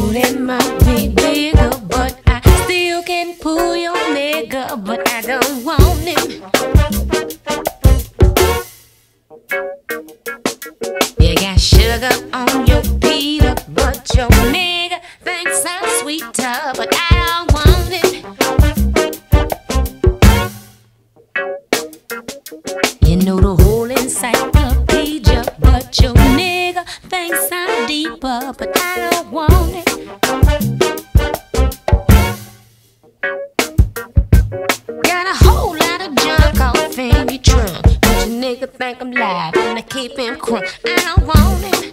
Booty might be bigger, but I still can pull your nigga, but I don't want him. You got sugar on your pita, but your nigga thinks I'm sweeter, but I don't want it. You know the whole encyclopedia, but your nigga thinks I'm deeper, but I don't want it. Got a whole lot of junk off in your trunk, but your nigga think I'm live and I keep him crunk. I don't want it.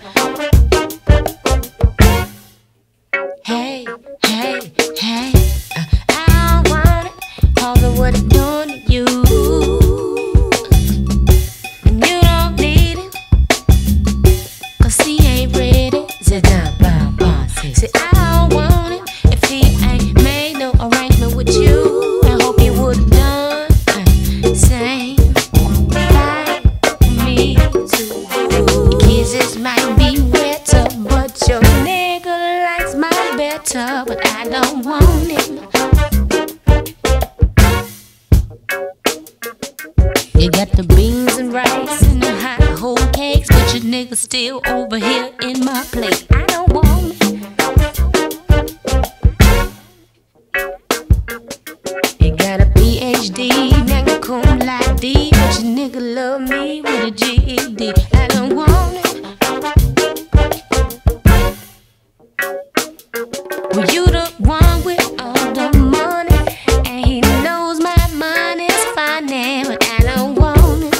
Hey, hey, hey, I don't want it, cause of what it done to you. And you don't need it, cause he ain't ready. Sit down, bum, bum, see, I don't want it if he ain't made no arrangement with you. I hope you would've done same like me too. Kisses might be wetter, but your nigga likes mine better, but I don't want it. You got the beans and rice and the hot whole cakes, but your nigga still over here in my plate. I don't want it. You got a PhD, magna cum laude, but your nigga love me with a GED. I don't want it. Well, you the one with all the money, and he knows my money's funny, but I don't want it.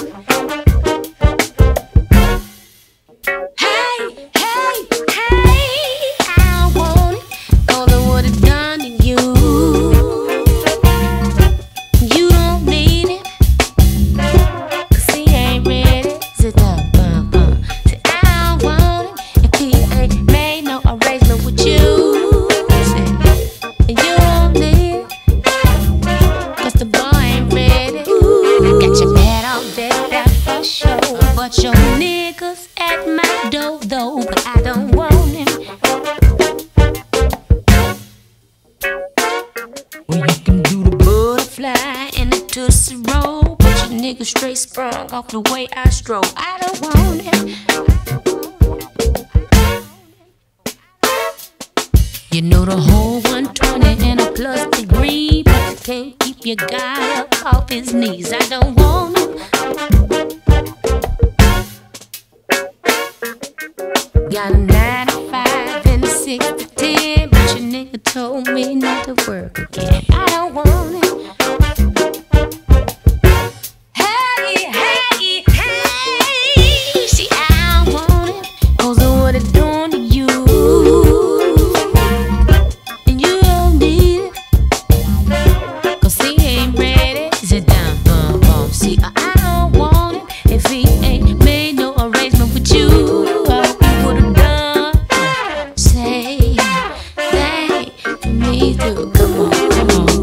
Hey, hey, hey, I don't want it, cause of what it done to you. You don't need it, cause he ain't ready. Sit down, bum, bum. See, I don't want it if he ain't made no arrangement with you. And you don't need it, cause the boy ain't ready. I got your bad all day, that for sure, but your niggas at my door though, but I don't want him. Well, you can do the butterfly and the tootsie roll, but your nigga straight sprung off the way I stroll. I don't want him. You know the whole 120 and a plus degree, but you can't keep your guy up off his knees. I don't want him. Got a 9 to 5 and a 6 to 10, but your nigga told me not to work again. I don't want it. Hey, hey, hey, see, I don't want it, cause of what it done to you. And you don't need it, cause he ain't ready. Sit down, bum, bum. See, I don't want it if he ain't made no arrangement with you. Say, thank me too. Come on, come on.